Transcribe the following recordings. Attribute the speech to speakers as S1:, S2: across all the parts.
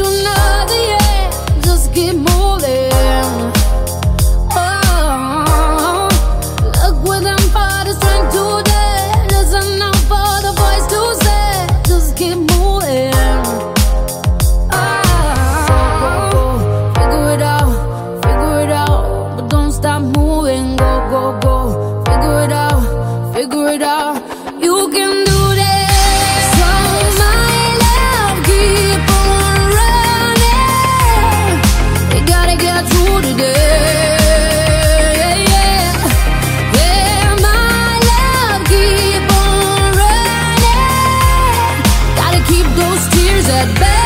S1: to another year. Just keep moving. Oh, look what them parties trying to do. Listen out for the voice to say, just keep moving. Oh, figure it out, but don't stop moving. Go, go, go, figure it out, figure it out. You can do this. So my love, keep on running. We gotta get through today. Yeah, yeah, my love, keep on running. Gotta keep those tears at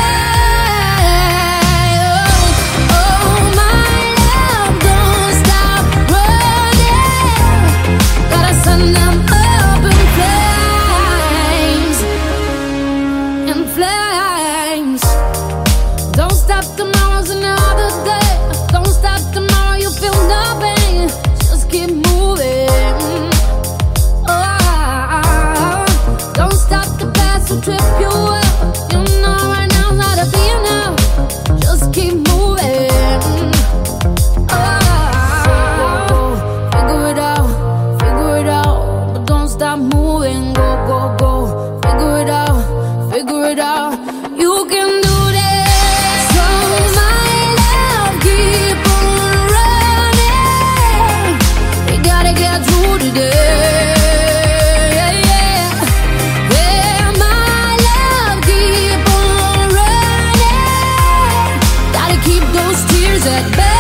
S1: bay. Oh, my love, don't stop running. Gotta send them up in flames, in flames. Don't stop, tomorrow's another day. Don't stop, tomorrow you feel nothing. Just keep moving. Oh, don't stop, the past will trip you up. You know right now's not a be enough. Just keep moving. Oh, figure it out, but don't stop moving. Go, go, go, figure it out, figure it out. You can do this. So my love, keep on running. We gotta get through today. Yeah, yeah, yeah, my love, keep on running. Gotta keep those tears at bay.